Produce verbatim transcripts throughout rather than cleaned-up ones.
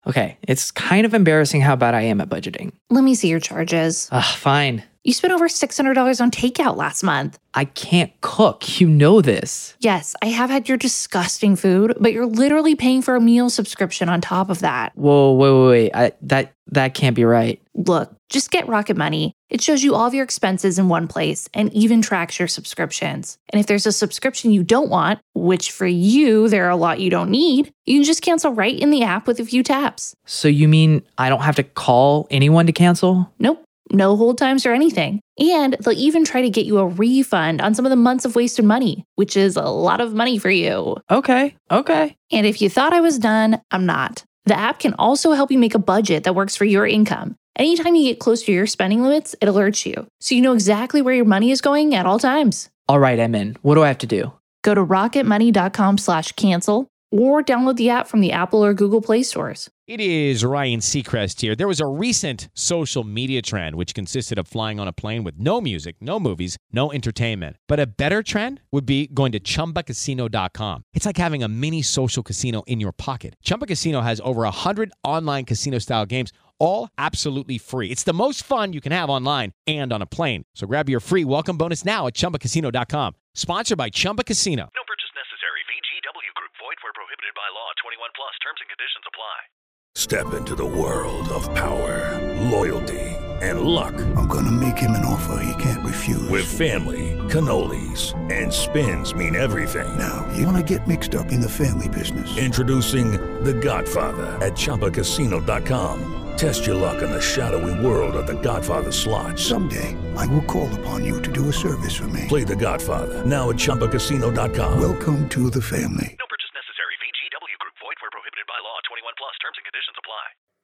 Okay, it's kind of embarrassing how bad I am at budgeting. Let me see your charges. Ugh, fine. You spent over six hundred dollars on takeout last month. I can't cook. You know this. Yes, I have had your disgusting food, but you're literally paying for a meal subscription on top of that. Whoa, wait, wait, wait. I, that, that can't be right. Look, just get Rocket Money. It shows you all of your expenses in one place and even tracks your subscriptions. And if there's a subscription you don't want, which for you, there are a lot you don't need, you can just cancel right in the app with a few taps. So you mean I don't have to call anyone to cancel? Nope. No hold times or anything. And they'll even try to get you a refund on some of the months of wasted money, which is a lot of money for you. Okay, okay. And if you thought I was done, I'm not. The app can also help you make a budget that works for your income. Anytime you get close to your spending limits, it alerts you, so you know exactly where your money is going at all times. All right, I'm in. What do I have to do? Go to rocketmoney.com slash cancel or download the app from the Apple or Google Play stores. It is Ryan Seacrest here. There was a recent social media trend which consisted of flying on a plane with no music, no movies, no entertainment. But a better trend would be going to Chumba Casino dot com. It's like having a mini social casino in your pocket. Chumba Casino has over one hundred online casino-style games, all absolutely free. It's the most fun you can have online and on a plane. So grab your free welcome bonus now at Chumba Casino dot com. Sponsored by Chumba Casino. No purchase necessary. V G W Group. Void where prohibited by law. twenty-one plus. Terms and conditions apply. Step into the world of power, loyalty, and luck. I'm gonna make him an offer he can't refuse. With family, cannolis, and spins mean everything. Now, you wanna get mixed up in the family business. Introducing The Godfather at Chumba Casino dot com. Test your luck in the shadowy world of The Godfather slot. Someday, I will call upon you to do a service for me. Play The Godfather now at Chumba Casino dot com. Welcome to the family. No purchase necessary. V G W Group. Void where prohibited by law. twenty-one plus. Terms and conditions apply.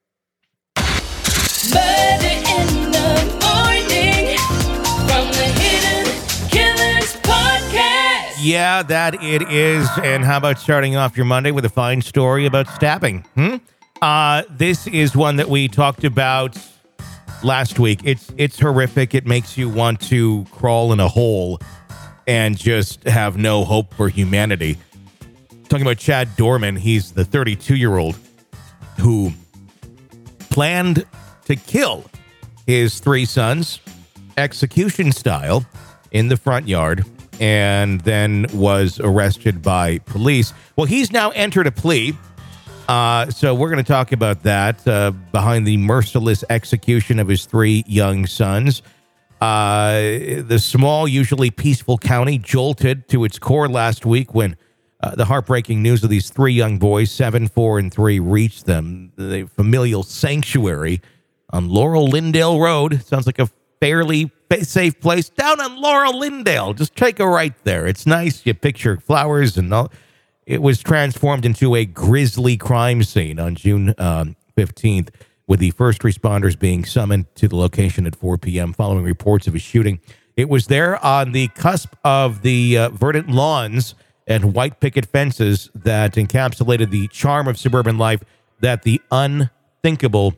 Murder in the morning from the Hidden Killers podcast. Yeah, that it is. And how about starting off your Monday with a fine story about stabbing? Hmm? Uh, this is one that we talked about last week. It's it's horrific. It makes you want to crawl in a hole and just have no hope for humanity. Talking about Chad Dorman. He's the thirty-two-year-old who planned to kill his three sons execution style in the front yard and then was arrested by police. Well, he's now entered a plea. Uh, so we're going to talk about that uh, behind the merciless execution of his three young sons. Uh, the small, usually peaceful county jolted to its core last week when uh, the heartbreaking news of these three young boys, seven, four, and three, reached them. The familial sanctuary on Laurel Lindale Road. Sounds like a fairly safe place down on Laurel Lindale. Just take a right there. It's nice. You picture flowers and all. It was transformed into a grisly crime scene on June um, fifteenth, with the first responders being summoned to the location at four p.m. following reports of a shooting. It was there on the cusp of the uh, verdant lawns and white picket fences that encapsulated the charm of suburban life that the unthinkable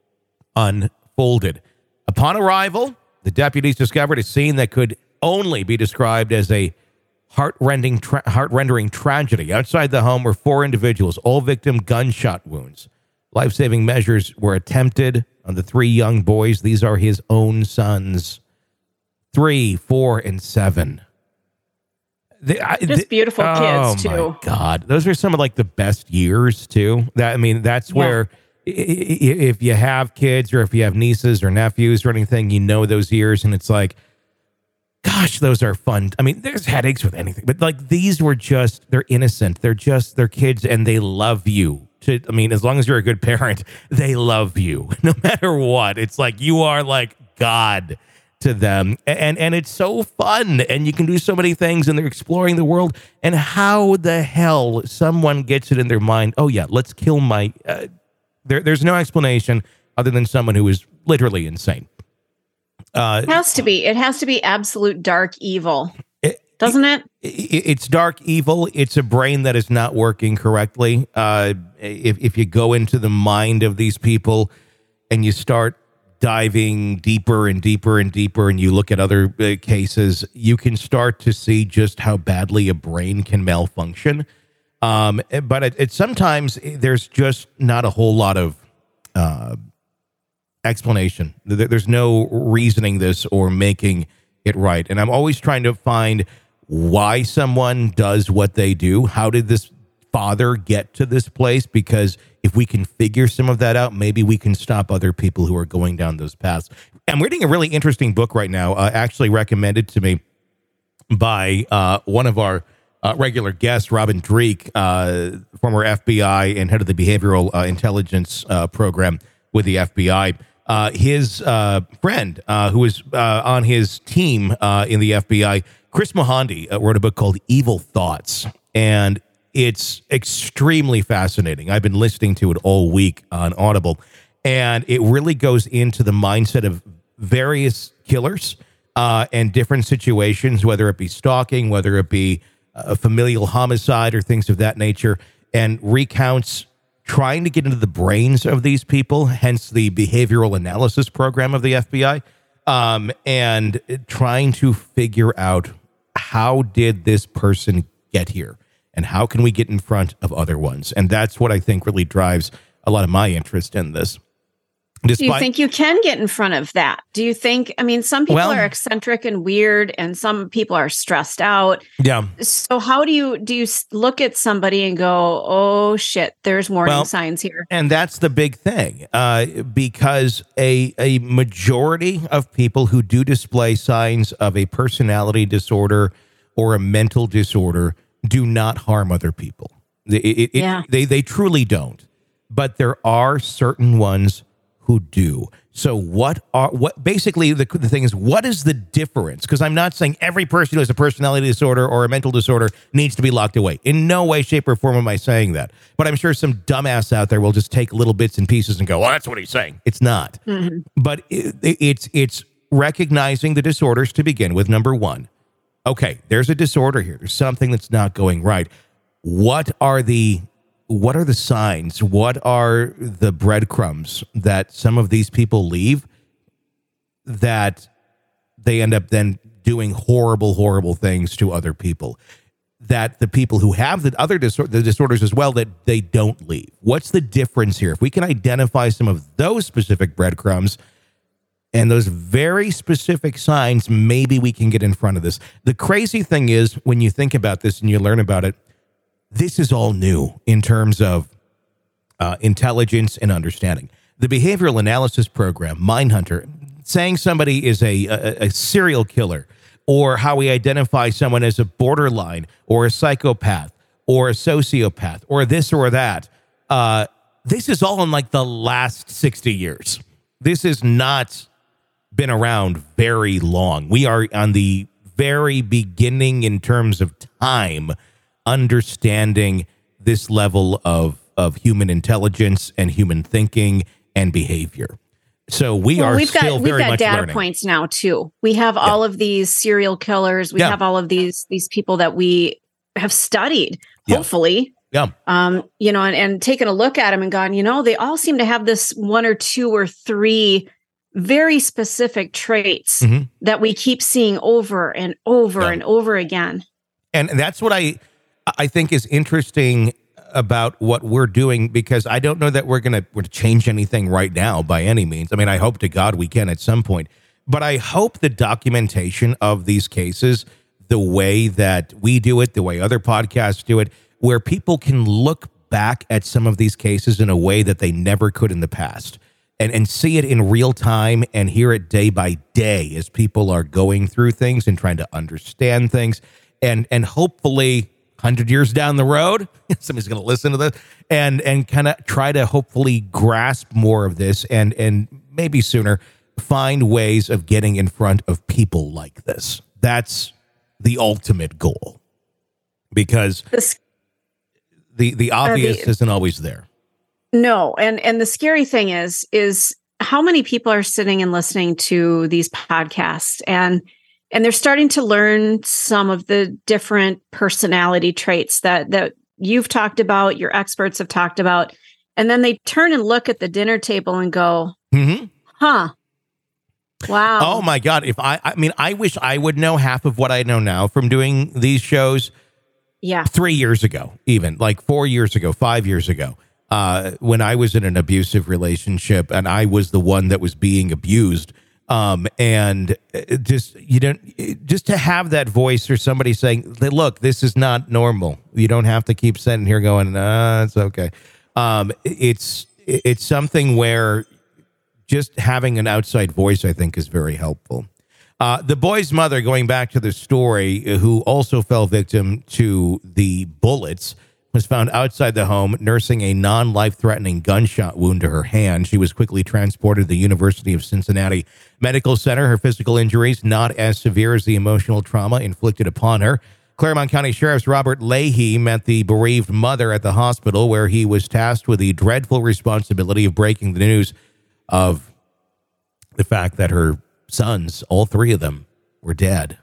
unfolded. Upon arrival, the deputies discovered a scene that could only be described as a heart-rending, tra- heart-rendering tragedy. Outside the home were four individuals, all victim gunshot wounds. Life-saving measures were attempted on the three young boys. These are his own sons, three, four, and seven. They, I, Just they, beautiful oh kids, too. Oh, my God. Those are some of, like, the best years, too. That I mean, that's Yeah. where i- i- if you have kids or if you have nieces or nephews or anything, you know those years, and it's like, gosh, those are fun. I mean, there's headaches with anything, but like these were just, they're innocent. They're just, they're kids and they love you. To, I mean, as long as you're a good parent, they love you no matter what. It's like you are like God to them. And, and it's so fun and you can do so many things and they're exploring the world. And how the hell someone gets it in their mind, oh yeah, let's kill my, uh, there, there's no explanation other than someone who is literally insane. Uh, It has to be. It has to be absolute dark evil, it, doesn't it? it? It's dark evil. It's a brain that is not working correctly. Uh, if, if you go into the mind of these people and you start diving deeper and deeper and deeper and you look at other uh, cases, you can start to see just how badly a brain can malfunction. Um, but it, it sometimes there's just not a whole lot of uh, explanation. There, there's no reasoning this or making it right. And I'm always trying to find why someone does what they do. How did this father get to this place? Because if we can figure some of that out, maybe we can stop other people who are going down those paths. I'm reading a really interesting book right now, uh, actually recommended to me by uh, one of our Uh, regular guest, Robin Dreek, uh, former F B I and head of the Behavioral uh, Intelligence uh, Program with the F B I. Uh, his uh, friend, uh, who was uh, on his team uh, in the F B I, Chris Mohandy, uh, wrote a book called Evil Thoughts, and it's extremely fascinating. I've been listening to it all week on Audible, and it really goes into the mindset of various killers uh, and different situations, whether it be stalking, whether it be a familial homicide or things of that nature, and recounts trying to get into the brains of these people, hence the behavioral analysis program of the F B I, um, and trying to figure out how did this person get here and how can we get in front of other ones. And that's what I think really drives a lot of my interest in this. Despite, do you think you can get in front of that? Do you think, I mean, some people well, are eccentric and weird and some people are stressed out. Yeah. So how do you, do you look at somebody and go, oh shit, there's warning well, signs here? And that's the big thing, uh, because a, a majority of people who do display signs of a personality disorder or a mental disorder do not harm other people. It, it, yeah. it, they, they truly don't. But there are certain ones who do. So what are, what basically the, the thing is, what is the difference? Because I'm not saying every person who has a personality disorder or a mental disorder needs to be locked away. In no way, shape, or form am I saying that. But I'm sure some dumbass out there will just take little bits and pieces and go, well, that's what he's saying. It's not. Mm-hmm. But it, it's it's recognizing the disorders to begin with, number one. Okay, there's a disorder here. There's something that's not going right. What are the What are the signs? What are the breadcrumbs that some of these people leave that they end up then doing horrible, horrible things to other people? That the people who have the other disor- the disorders as well, that they don't leave. What's the difference here? If we can identify some of those specific breadcrumbs and those very specific signs, maybe we can get in front of this. The crazy thing is, when you think about this and you learn about it, this is all new in terms of uh, intelligence and understanding. The behavioral analysis program, Mindhunter, saying somebody is a, a, a serial killer, or how we identify someone as a borderline or a psychopath or a sociopath or this or that. Uh, this is all in like the last sixty years. This has not been around very long. We are on the very beginning in terms of time understanding this level of, of human intelligence and human thinking and behavior. So we well, are we've still got, very we've got much data learning. points now too. We have Yeah. all of these serial killers. We Yeah. have all of these these people that we have studied, Yeah. hopefully. Yeah. Um, you know, and, and taken a look at them and gone, you know, they all seem to have this one or two or three very specific traits Mm-hmm. that we keep seeing over and over Yeah. and over again. And that's what I I think is interesting about what we're doing, because I don't know that we're going to change anything right now by any means. I mean, I hope to God we can at some point. But I hope the documentation of these cases, the way that we do it, the way other podcasts do it, where people can look back at some of these cases in a way that they never could in the past, and, and see it in real time and hear it day by day as people are going through things and trying to understand things. And, and hopefully one hundred years down the road, somebody's going to listen to this and and kind of try to hopefully grasp more of this, and and maybe sooner find ways of getting in front of people like this. That's the ultimate goal, because This, the the obvious uh, the, isn't always there. No, and and the scary thing is is how many people are sitting and listening to these podcasts, and And they're starting to learn some of the different personality traits that that you've talked about, your experts have talked about. And then they turn and look at the dinner table and go, Mm-hmm. huh, wow. Oh, my God. If I, I mean, I wish I would know half of what I know now from doing these shows Yeah. Three years ago, even like four years ago, five years ago, uh, when I was in an abusive relationship and I was the one that was being abused. Um, and it just, you don't, it- just to have that voice or somebody saying, look, this is not normal. You don't have to keep sitting here going, ah, it's okay. Um, it's, it's something where just having an outside voice, I think, is very helpful. Uh, the boy's mother, going back to the story, who also fell victim to the bullets, was found outside the home nursing a non-life-threatening gunshot wound to her hand. She was quickly transported to the University of Cincinnati Medical Center. Her physical injuries not as severe as the emotional trauma inflicted upon her. Claremont County Sheriff's Robert Leahy met the bereaved mother at the hospital, where he was tasked with the dreadful responsibility of breaking the news of the fact that her sons, all three of them, were dead.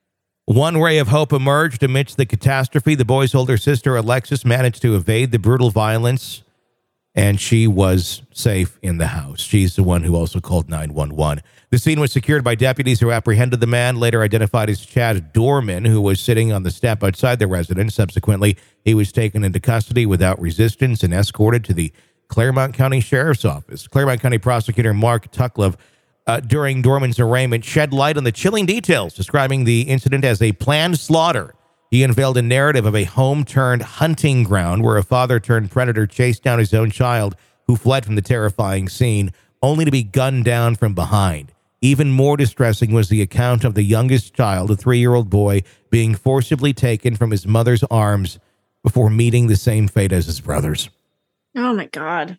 One ray of hope emerged amidst the catastrophe. The boy's older sister, Alexis, managed to evade the brutal violence, and she was safe in the house. She's the one who also called nine one one. The scene was secured by deputies who apprehended the man, later identified as Chad Dorman, who was sitting on the step outside the residence. Subsequently, he was taken into custody without resistance and escorted to the Claremont County Sheriff's Office. Claremont County Prosecutor Mark Tucklev, Uh, during Dorman's arraignment, shed light on the chilling details, describing the incident as a planned slaughter. He unveiled a narrative of a home-turned-hunting ground where a father-turned-predator chased down his own child, who fled from the terrifying scene, only to be gunned down from behind. Even more distressing was the account of the youngest child, a three-year-old boy, being forcibly taken from his mother's arms before meeting the same fate as his brothers. Oh, my God.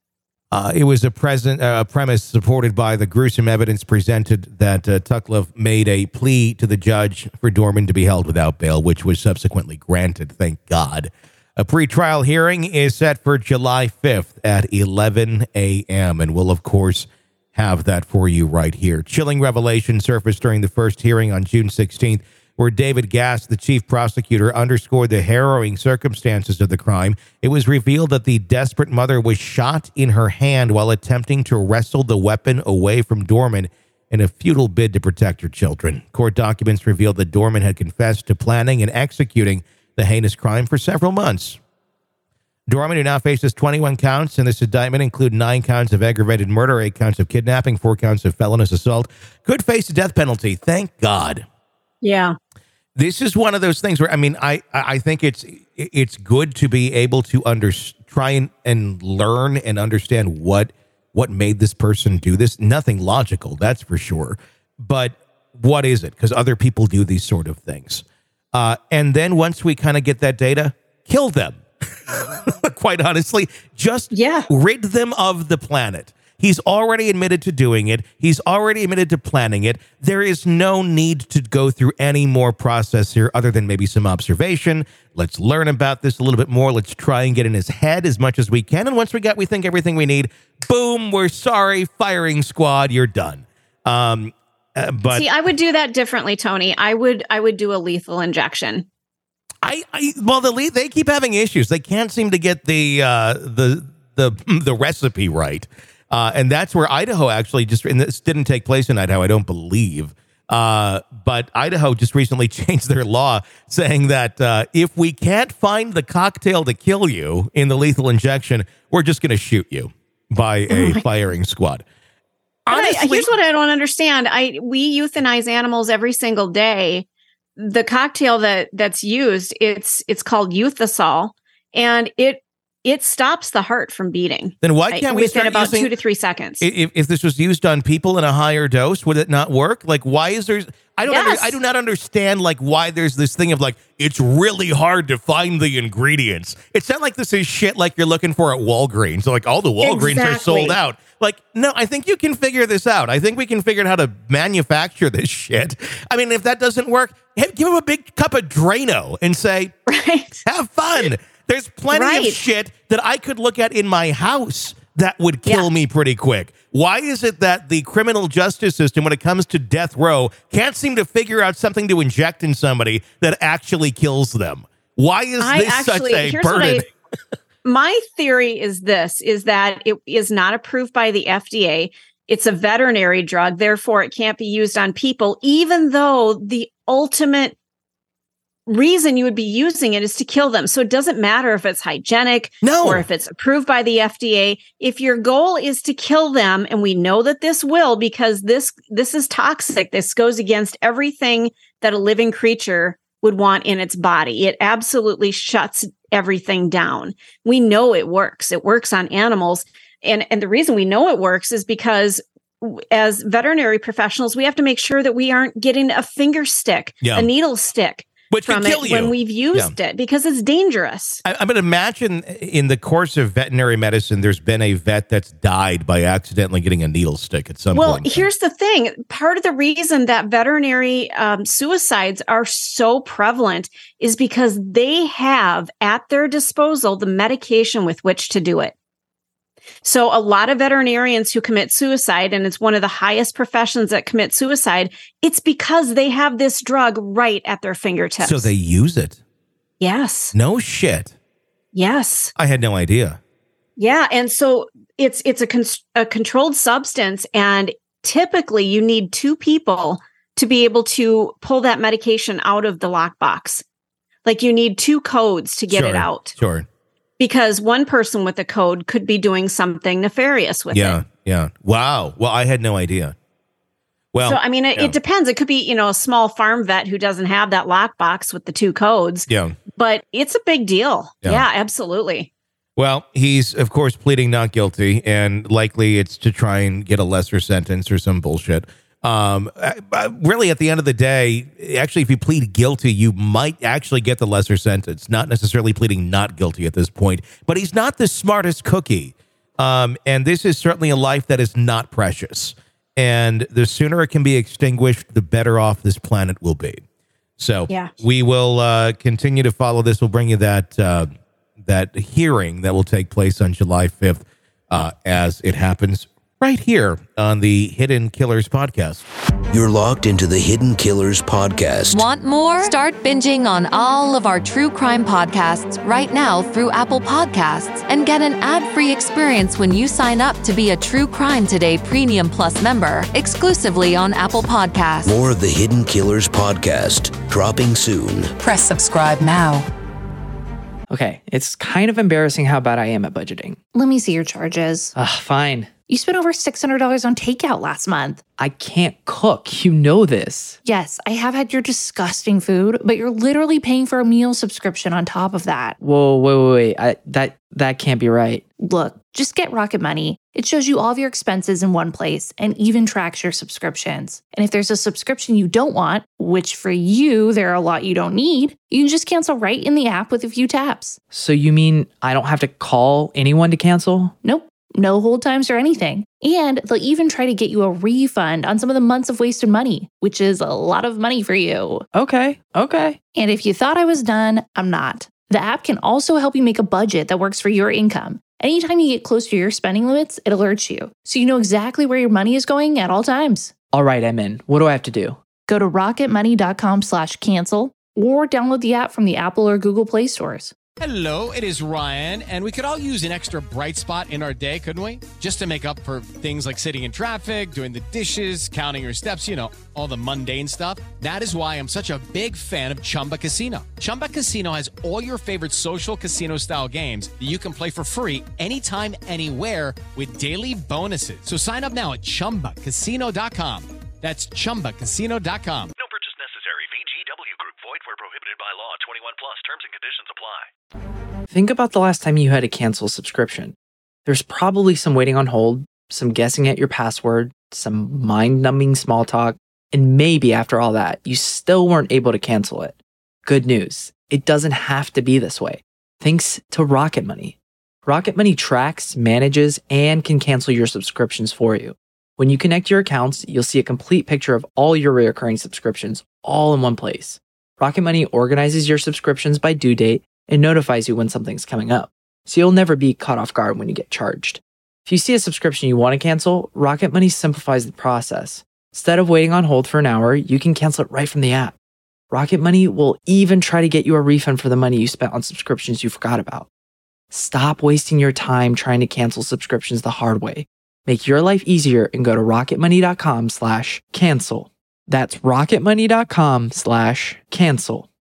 Uh, it was a, present, uh, a premise supported by the gruesome evidence presented that uh, Tucklev made a plea to the judge for Dorman to be held without bail, which was subsequently granted, thank God. A pretrial hearing is set for July fifth at eleven a.m., and we'll, of course, have that for you right here. Chilling revelation surfaced during the first hearing on June sixteenth, where David Gass, the chief prosecutor, underscored the harrowing circumstances of the crime. It was revealed that the desperate mother was shot in her hand while attempting to wrestle the weapon away from Dorman in a futile bid to protect her children. Court documents revealed that Dorman had confessed to planning and executing the heinous crime for several months. Dorman, who now faces twenty-one counts in this indictment, include nine counts of aggravated murder, eight counts of kidnapping, four counts of felonious assault, could face the death penalty. Thank God. Yeah. This is one of those things where, I mean, I, I think it's it's good to be able to under, try and, and learn and understand what what made this person do this. Nothing logical, that's for sure. But what is it? Because other people do these sort of things. Uh, and then once we kind of get that data, kill them. Quite honestly, just yeah. rid them of the planet. He's already admitted to doing it. He's already admitted to planning it. There is no need to go through any more process here other than maybe some observation. Let's learn about this a little bit more. Let's try and get in his head as much as we can. And once we got, we think everything we need, boom, we're sorry, firing squad, you're done. Um, uh, but see, I would do that differently, Tony. I would, I would do a lethal injection. I, I well, the lead, they keep having issues. They can't seem to get the uh, the the the recipe right. Uh, and that's where Idaho actually just, and this didn't take place in Idaho, I don't believe. Uh, but Idaho just recently changed their law saying that uh, if we can't find the cocktail to kill you in the lethal injection, we're just going to shoot you by a firing squad. Honestly, I, here's what I don't understand. I we euthanize animals every single day. The cocktail that that's used, it's it's called Euthasol, and it It stops the heart from beating. Then why can't we within start about using, two to three seconds? If, if this was used on people in a higher dose, would it not work? Like, why is there? I don't. Yes. Under, I do not understand. Like, why there's this thing of like it's really hard to find the ingredients. It's not like this is shit like you're looking for at Walgreens. So like all the Walgreens exactly. are sold out. Like, no, I think you can figure this out. I think we can figure out how to manufacture this shit. I mean, if that doesn't work, hey, give him a big cup of Drano and say, right, have fun. There's plenty right. of shit that I could look at in my house that would kill yeah. me pretty quick. Why is it that the criminal justice system, when it comes to death row, can't seem to figure out something to inject in somebody that actually kills them? Why is I this actually, such a here's burden? What I, my theory is this, is that it is not approved by the F D A. It's a veterinary drug. Therefore, it can't be used on people, even though the ultimate reason you would be using it is to kill them. So it doesn't matter if it's hygienic No. or if it's approved by the F D A. If your goal is to kill them, and we know that this will, because this this is toxic. This goes against everything that a living creature would want in its body. It absolutely shuts everything down. We know it works. It works on animals. And, and the reason we know it works is because as veterinary professionals, we have to make sure that we aren't getting a finger stick, Yeah. a needle stick Which from could kill it you. when we've used it, because it's dangerous. I, I mean, imagine in the course of veterinary medicine, there's been a vet that's died by accidentally getting a needle stick at some Well, point. here's the thing. Part of the reason that veterinary um, suicides are so prevalent is because they have at their disposal the medication with which to do it. So a lot of veterinarians who commit suicide, and it's one of the highest professions that commit suicide, it's because they have this drug right at their fingertips. So they use it. Yes. No shit. Yes. I had no idea. Yeah. And so it's it's a, con- a controlled substance, and typically you need two people to be able to pull that medication out of the lockbox. Like you need two codes to get Sure, it out. Sure. Because one person with a code could be doing something nefarious with Yeah. it. Yeah. Wow. Well, I had no idea. Well, So, I mean, it, yeah. it depends. It could be, you know, a small farm vet who doesn't have that lockbox with the two codes, Yeah. but it's a big deal. Yeah. Yeah, absolutely. Well, he's, of course, pleading not guilty, and likely it's to try and get a lesser sentence or some bullshit. Um, uh, uh, really, at the end of the day, actually, if you plead guilty, you might actually get the lesser sentence, not necessarily pleading not guilty at this point. But he's not the smartest cookie. Um, and this is certainly a life that is not precious. And the sooner it can be extinguished, the better off this planet will be. So Yeah. we will uh, continue to follow this. We'll bring you that uh, that hearing that will take place on July fifth uh, as it happens right here on the Hidden Killers podcast. You're locked into the Hidden Killers podcast. Want more? Start binging on all of our true crime podcasts right now through Apple Podcasts and get an ad-free experience when you sign up to be a True Crime Today Premium Plus member exclusively on Apple Podcasts. More of the Hidden Killers podcast dropping soon. Press subscribe now. Okay, it's kind of embarrassing how bad I am at budgeting. Let me see your charges. Ugh, fine. You spent over six hundred dollars on takeout last month. I can't cook. You know this. Yes, I have had your disgusting food, but you're literally paying for a meal subscription on top of that. Whoa, wait, wait, wait. I, that, that can't be right. Look, just get Rocket Money. It shows you all of your expenses in one place and even tracks your subscriptions. And if there's a subscription you don't want, which for you, there are a lot you don't need, you can just cancel right in the app with a few taps. So you mean I don't have to call anyone to cancel? Nope. No hold times or anything. And they'll even try to get you a refund on some of the months of wasted money, which is a lot of money for you. Okay, okay. And if you thought I was done, I'm not. The app can also help you make a budget that works for your income. Anytime you get close to your spending limits, it alerts you, so you know exactly where your money is going at all times. All right, I'm in. What do I have to do? Go to rocketmoney.com slash cancel or download the app from the Apple or Google Play stores. Hello, it is Ryan, and we could all use an extra bright spot in our day, couldn't we? Just to make up for things like sitting in traffic, doing the dishes, counting your steps, you know, all the mundane stuff. That is why I'm such a big fan of Chumba Casino. Chumba Casino has all your favorite social casino-style games that you can play for free anytime, anywhere with daily bonuses. So sign up now at chumba casino dot com. That's chumba casino dot com. No purchase necessary. V G W Group. Void where prohibited by law. twenty-one plus. Terms and conditions apply. Think about the last time you had to cancel a subscription. There's probably some waiting on hold, some guessing at your password, some mind-numbing small talk, and maybe after all that, you still weren't able to cancel it. Good news. It doesn't have to be this way. Thanks to Rocket Money. Rocket Money tracks, manages, and can cancel your subscriptions for you. When you connect your accounts, you'll see a complete picture of all your recurring subscriptions all in one place. Rocket Money organizes your subscriptions by due date and notifies you when something's coming up, so you'll never be caught off guard when you get charged. If you see a subscription you want to cancel, Rocket Money simplifies the process. Instead of waiting on hold for an hour, you can cancel it right from the app. Rocket Money will even try to get you a refund for the money you spent on subscriptions you forgot about. Stop wasting your time trying to cancel subscriptions the hard way. Make your life easier and go to rocketmoney.com slash cancel. That's rocketmoney.com slash cancel.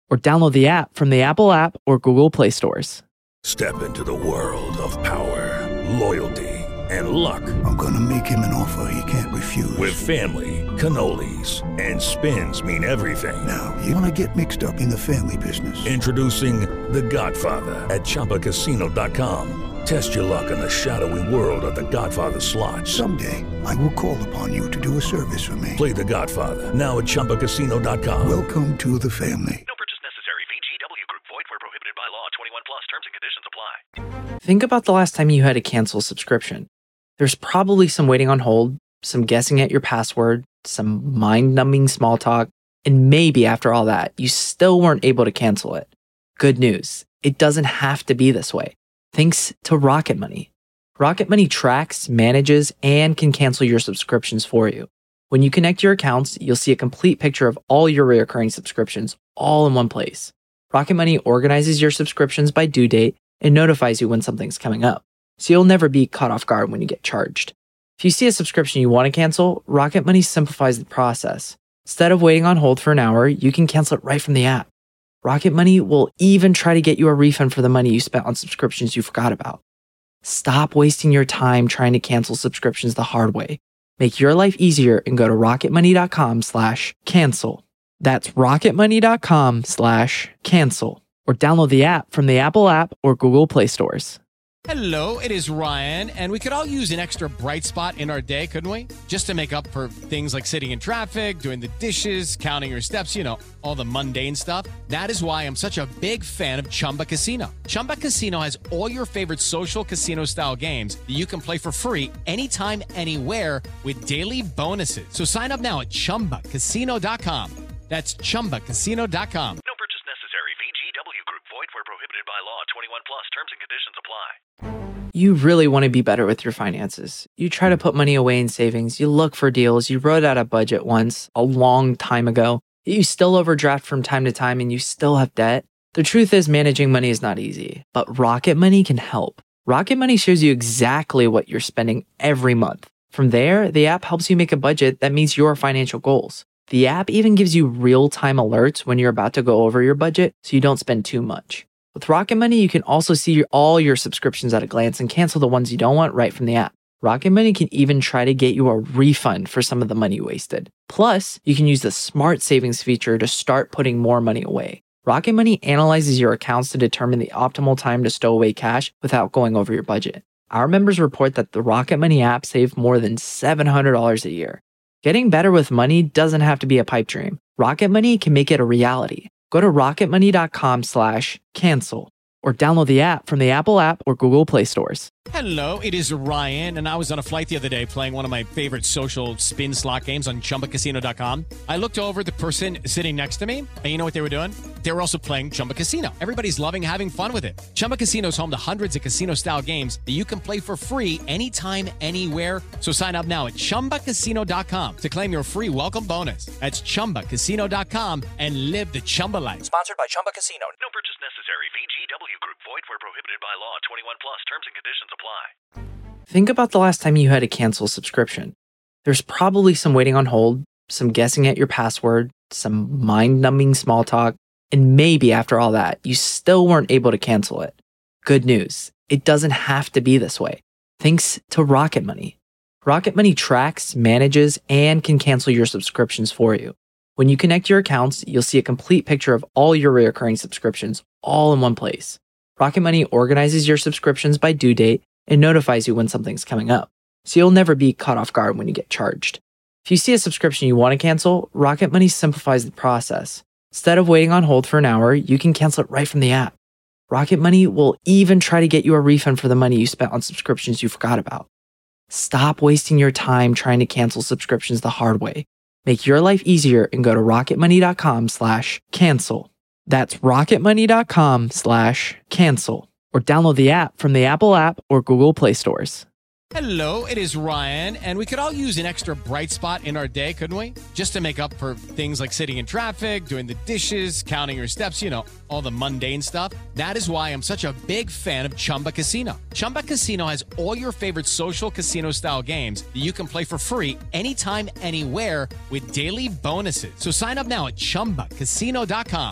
or download the app from the Apple App or Google Play stores. Step into the world of power, loyalty, and luck. I'm gonna make him an offer he can't refuse. With family, cannolis, and spins mean everything. Now, you wanna get mixed up in the family business. Introducing The Godfather at Chumba Casino dot com. Test your luck in the shadowy world of The Godfather slot. Someday, I will call upon you to do a service for me. Play The Godfather now at Chumba Casino dot com. Welcome to the family. No purchase necessary. V G W Group. Void where prohibited by law. twenty-one plus. Terms and conditions apply. Think about the last time you had to cancel a subscription. There's probably some waiting on hold, some guessing at your password, some mind-numbing small talk, and maybe after all that, you still weren't able to cancel it. Good news, it doesn't have to be this way. Thanks to Rocket Money. Rocket Money tracks, manages, and can cancel your subscriptions for you. When you connect your accounts, you'll see a complete picture of all your recurring subscriptions all in one place. Rocket Money organizes your subscriptions by due date and notifies you when something's coming up, so you'll never be caught off guard when you get charged. If you see a subscription you want to cancel, Rocket Money simplifies the process. Instead of waiting on hold for an hour, you can cancel it right from the app. Rocket Money will even try to get you a refund for the money you spent on subscriptions you forgot about. Stop wasting your time trying to cancel subscriptions the hard way. Make your life easier and go to rocketmoney.com slash cancel. That's rocketmoney.com slash cancel. Or download the app from the Apple App or Google Play stores. Hello, it is Ryan, and we could all use an extra bright spot in our day, couldn't we? Just to make up for things like sitting in traffic, doing the dishes, counting your steps, you know, all the mundane stuff. That is why I'm such a big fan of Chumba Casino. Chumba Casino has all your favorite social casino-style games that you can play for free anytime, anywhere with daily bonuses. So sign up now at chumba casino dot com. That's chumba casino dot com. No purchase necessary. V G W Group. Void where prohibited by law. twenty-one plus. Terms and conditions apply. You really want to be better with your finances. You try to put money away in savings. You look for deals. You wrote out a budget once a long time ago. You still overdraft from time to time and you still have debt. The truth is managing money is not easy, but Rocket Money can help. Rocket Money shows you exactly what you're spending every month. From there, the app helps you make a budget that meets your financial goals. The app even gives you real-time alerts when you're about to go over your budget so you don't spend too much. With Rocket Money, you can also see all your subscriptions at a glance and cancel the ones you don't want right from the app. Rocket Money can even try to get you a refund for some of the money you wasted. Plus, you can use the Smart Savings feature to start putting more money away. Rocket Money analyzes your accounts to determine the optimal time to stow away cash without going over your budget. Our members report that the Rocket Money app saved more than seven hundred dollars a year. Getting better with money doesn't have to be a pipe dream. Rocket Money can make it a reality. Go to rocketmoney.com slash cancel or download the app from the Apple App or Google Play stores. Hello, it is Ryan, and I was on a flight the other day playing one of my favorite social spin slot games on chumba casino dot com. I looked over at the person sitting next to me, and you know what they were doing? They were also playing Chumba Casino. Everybody's loving having fun with it. Chumba Casino is home to hundreds of casino-style games that you can play for free anytime, anywhere. So sign up now at chumba casino dot com to claim your free welcome bonus. That's chumba casino dot com and live the Chumba life. Sponsored by Chumba Casino. No purchase necessary. V G W Group. Void where prohibited by law. twenty-one plus. Terms and conditions apply. Think about the last time you had to cancel a subscription. There's probably some waiting on hold, some guessing at your password, some mind-numbing small talk, and maybe after all that, you still weren't able to cancel it. Good news, it doesn't have to be this way. Thanks to Rocket Money. Rocket Money tracks, manages, and can cancel your subscriptions for you. When you connect your accounts, you'll see a complete picture of all your recurring subscriptions all in one place. Rocket Money organizes your subscriptions by due date and notifies you when something's coming up, so you'll never be caught off guard when you get charged. If you see a subscription you want to cancel, Rocket Money simplifies the process. Instead of waiting on hold for an hour, you can cancel it right from the app. Rocket Money will even try to get you a refund for the money you spent on subscriptions you forgot about. Stop wasting your time trying to cancel subscriptions the hard way. Make your life easier and go to rocketmoney.com slash cancel. That's rocketmoney.com slash cancel. Or download the app from the Apple App or Google Play stores. Hello, it is Ryan, and we could all use an extra bright spot in our day, couldn't we? Just to make up for things like sitting in traffic, doing the dishes, counting your steps, you know, all the mundane stuff. That is why I'm such a big fan of Chumba Casino. Chumba Casino has all your favorite social casino-style games that you can play for free anytime, anywhere with daily bonuses. So sign up now at chumba casino dot com.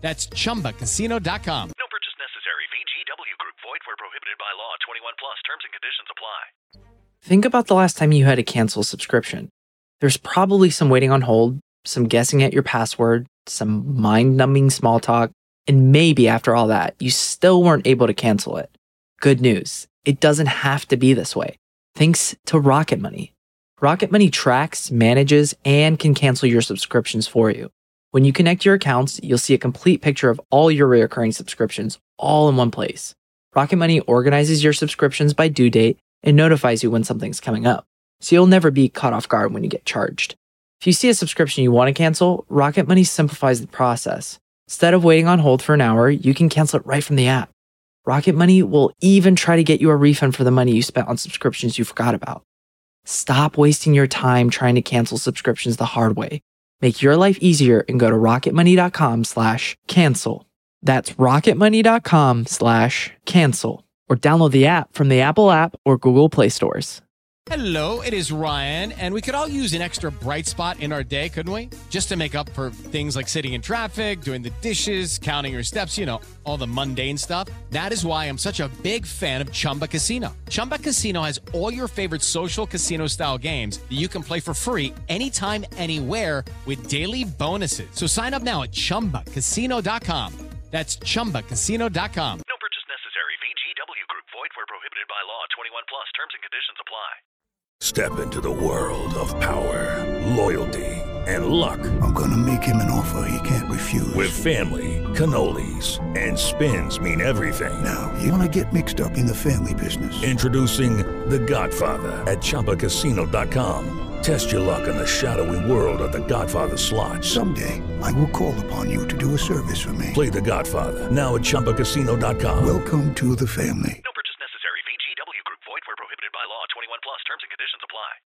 That's chumba casino dot com. No purchase necessary. V G W Group. Void where prohibited by law. twenty-one plus. Terms and conditions apply. Think about the last time you had to cancel a subscription. There's probably some waiting on hold, some guessing at your password, some mind-numbing small talk, and maybe after all that, you still weren't able to cancel it. Good news. It doesn't have to be this way. Thanks to Rocket Money. Rocket Money tracks, manages, and can cancel your subscriptions for you. When you connect your accounts, you'll see a complete picture of all your recurring subscriptions all in one place. Rocket Money organizes your subscriptions by due date and notifies you when something's coming up, so you'll never be caught off guard when you get charged. If you see a subscription you want to cancel, Rocket Money simplifies the process. Instead of waiting on hold for an hour, you can cancel it right from the app. Rocket Money will even try to get you a refund for the money you spent on subscriptions you forgot about. Stop wasting your time trying to cancel subscriptions the hard way. Make your life easier and go to rocketmoney.com slash cancel. That's rocketmoney.com slash cancel. Or download the app from the Apple app or Google Play stores. Hello, it is Ryan, and we could all use an extra bright spot in our day, couldn't we? Just to make up for things like sitting in traffic, doing the dishes, counting your steps, you know, all the mundane stuff. That is why I'm such a big fan of Chumba Casino. Chumba Casino has all your favorite social casino-style games that you can play for free anytime, anywhere with daily bonuses. So sign up now at chumba casino dot com. That's chumba casino dot com. No purchase necessary. V G W Group. Void where prohibited by law. twenty-one plus. Terms and conditions apply. Step into the world of power, loyalty, and luck. I'm gonna make him an offer he can't refuse. With family, cannolis, and spins mean everything. Now, you wanna get mixed up in the family business. Introducing The Godfather at chumba casino dot com. Test your luck in the shadowy world of The Godfather slot. Someday, I will call upon you to do a service for me. Play The Godfather now at chumba casino dot com. Welcome to the family. No purchase necessary. V G W Group. Void where prohibited by law. twenty-one plus. Terms and conditions apply.